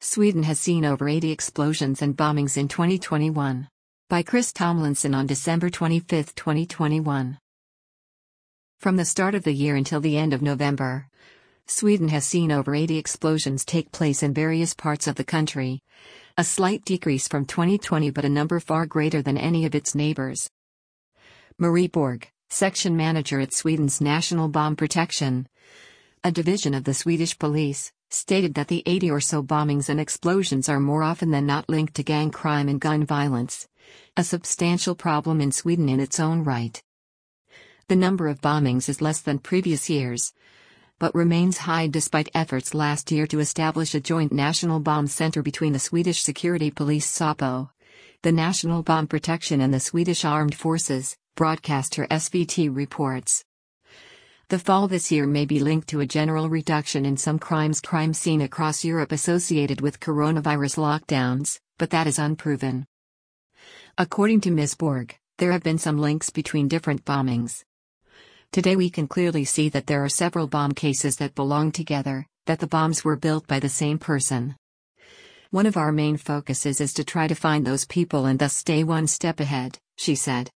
Sweden has seen over 80 explosions and bombings in 2021. By Chris Tomlinson on December 25, 2021. From the start of the year until the end of November, Sweden has seen over 80 explosions take place in various parts of the country, a slight decrease from 2020 but a number far greater than any of its neighbors. Marie Borg, section manager at Sweden's National Bomb Protection, a division of the Swedish police, stated that the 80 or so bombings and explosions are more often than not linked to gang crime and gun violence, a substantial problem in Sweden in its own right. The number of bombings is less than previous years, but remains high despite efforts last year to establish a joint national bomb center between the Swedish security police SAPO, the National Bomb Protection and the Swedish Armed Forces, broadcaster SVT reports. The fall this year may be linked to a general reduction in some crime seen across Europe associated with coronavirus lockdowns, but that is unproven. According to Ms. Borg, there have been some links between different bombings. Today we can clearly see that there are several bomb cases that belong together, that the bombs were built by the same person. One of our main focuses is to try to find those people and thus stay one step ahead, she said.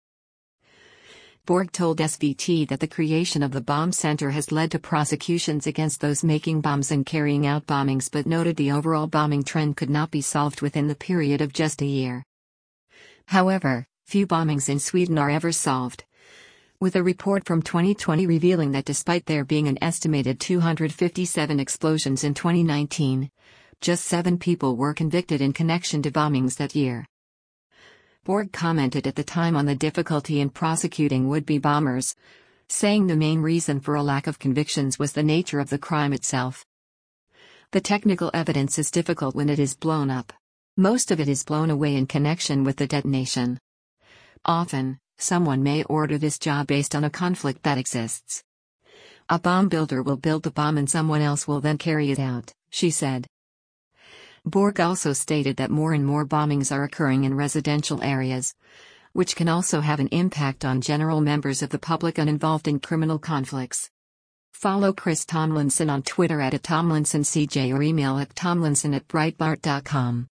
Borg told SVT that the creation of the bomb center has led to prosecutions against those making bombs and carrying out bombings, but noted the overall bombing trend could not be solved within the period of just a year. However, few bombings in Sweden are ever solved, with a report from 2020 revealing that despite there being an estimated 257 explosions in 2019, just 7 people were convicted in connection to bombings that year. Borg commented at the time on the difficulty in prosecuting would-be bombers, saying the main reason for a lack of convictions was the nature of the crime itself. The technical evidence is difficult when it is blown up. Most of it is blown away in connection with the detonation. Often, someone may order this job based on a conflict that exists. A bomb builder will build the bomb and someone else will then carry it out, she said. Borg also stated that more and more bombings are occurring in residential areas, which can also have an impact on general members of the public uninvolved in criminal conflicts. Follow Chris Tomlinson on Twitter @TomlinsonCJ or email at tomlinson@breitbart.com.